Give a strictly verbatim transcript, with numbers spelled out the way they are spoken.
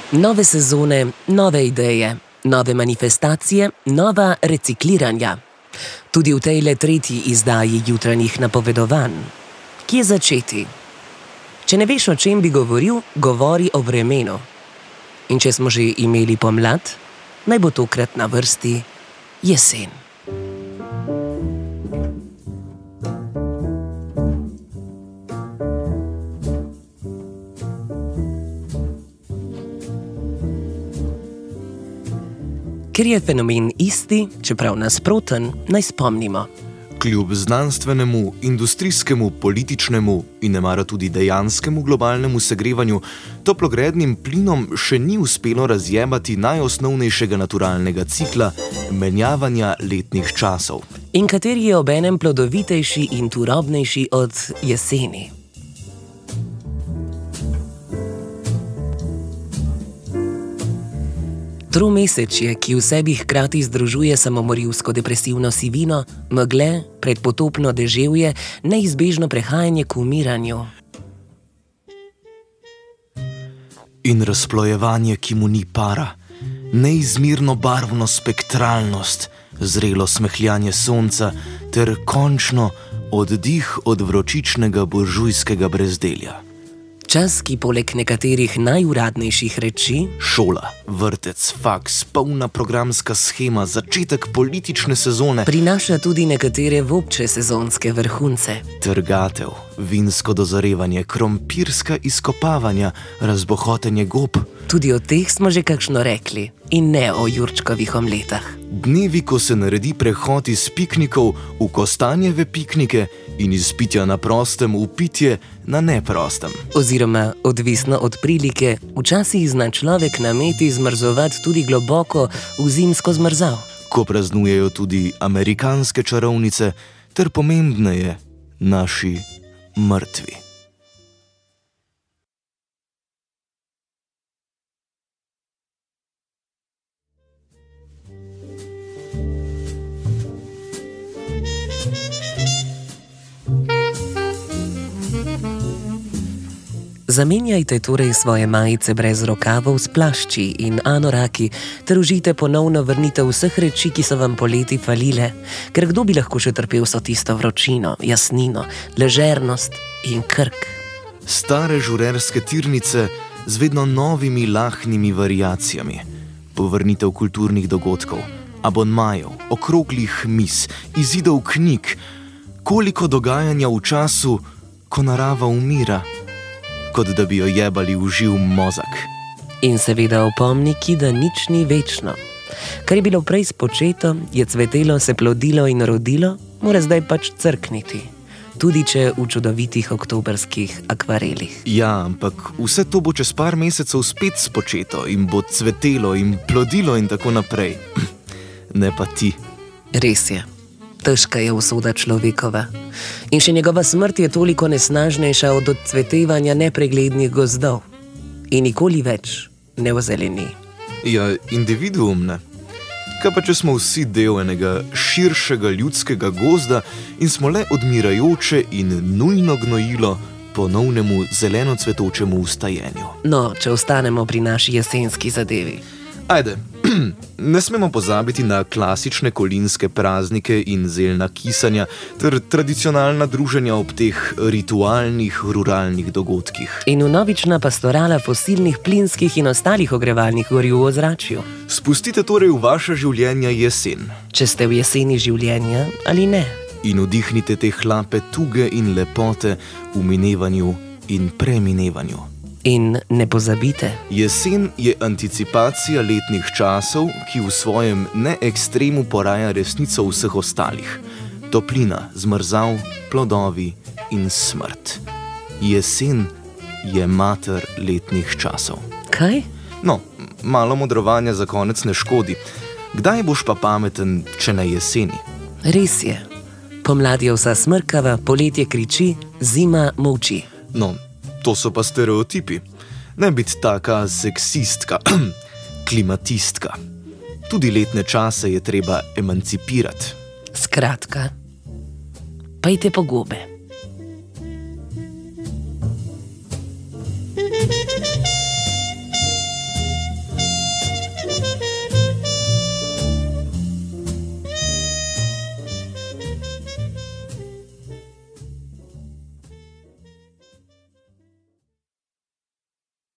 Nove sezone, nove ideje, nove manifestacije, nova recikliranja. Tudi v tejle tretji izdaji jutranjih napovedovanj. Kje začeti? Če ne veš, o čem bi govoril, govori o vremenu. In če smo že imeli pomlad, naj bo tokrat na vrsti jesen. Ker je fenomen isti, čeprav nasproten, naj spomnimo. Kljub znanstvenemu, industrijskemu, političnemu in nemara tudi dejanskemu globalnemu segrevanju, toplogrednim plinom še ni uspelo razjebati najosnovnejšega naturalnega cikla menjavanja letnih časov. In kateri je obenem plodovitejši in turobnejši od jeseni. Tromesečje, ki v sebi hkrati združuje samomorilsko-depresivno sivino, megle, predpotopno deževje, neizbežno prehajanje k umiranju. In razplojevanje, ki mu ni para, neizmirno barvno spektralnost, zrelo smehljanje sonca ter končno oddih od vročičnega buržujskega brezdelja. Čas, ki poleg nekaterih najuradnejših reči šola, vrtec, faks, polna programska shema, začetek politične sezone prinaša tudi nekatere vobče sezonske vrhunce. Trgatev, vinsko dozorevanje, krompirska izkopavanja, razbohotenje gob. Tudi o teh smo že kakšno rekli in ne o jurčkovih omletah. Dnevi, ko se naredi prehod iz piknikov v kostanjeve piknike in iz pitja na prostem v pitje na neprostem. Oziroma, odvisno od prilike, včasih zna človek nameti zmrzovati tudi globoko v zimsko zmrzav. Ko praznujejo tudi amerikanske čarovnice, ter pomembneje, naši mrtvi. Zamenjajte torej svoje majice brez rokavov s plašči in anoraki ter užite ponovno vrnitev vseh reči, ki so vam poleti falile, ker kdo bi lahko še trpel so tisto vročino, jasnino, ležernost in krk. Stare žurerske tirnice z vedno novimi lahnimi variacijami, povrnitev kulturnih dogodkov, abonmajev, okroglih mis, izidov knjig, koliko dogajanja v času, ko narava umira, kot da bi jo jebali v živ mozak. In seveda opomniki, da nič ni večno. Kar je bilo prej spočeto, je cvetelo, se plodilo in rodilo, mora zdaj pač crkniti. Tudi če v čudovitih oktobrskih akvarelih. Ja, ampak vse to bo čez par mesecev spet spočeto in bo cvetelo in plodilo in tako naprej. Ne pa ti. Res je. Težka je usoda človekova. In še njegova smrt je toliko nesnažnejša od odcvetevanja nepreglednih gozdov. In nikoli več ne ozeleni. Ja, individuum ne. Kaj pa, če smo vsi del enega širšega ljudskega gozda in smo le odmirajoče in nujno gnojilo ponovnemu zeleno cvetočemu ustajenju? No, če ostanemo pri naši jesenski zadevi. Ajde, ne smemo pozabiti na klasične kolinske praznike in zeljna kisanja ter tradicionalna druženja ob teh ritualnih ruralnih dogodkih. In vnovična pastorala fosilnih, plinskih in ostalih ogrevalnih goriv v ozračju. Spustite torej v vaše življenja jesen. Če ste v jeseni življenja ali ne. In vdihnite te hlape tuge in lepote v minevanju in preminevanju. In ne pozabite. Jesen je anticipacija letnih časov, ki v svojem neekstremu poraja resnico vseh ostalih. Toplina, zmrzav, plodovi in smrt. Jesen je mater letnih časov. Kaj? No, malo modrovanja za konec ne škodi. Kdaj boš pa pameten, če ne jeseni? Res je. Pomlad je vsa smrkava, poletje kriči, zima molči. No, to so pa stereotipi. Ne biti taka seksistka, klimatistka. Tudi letne čase je treba emancipirati. Skratka, pejte po gobe.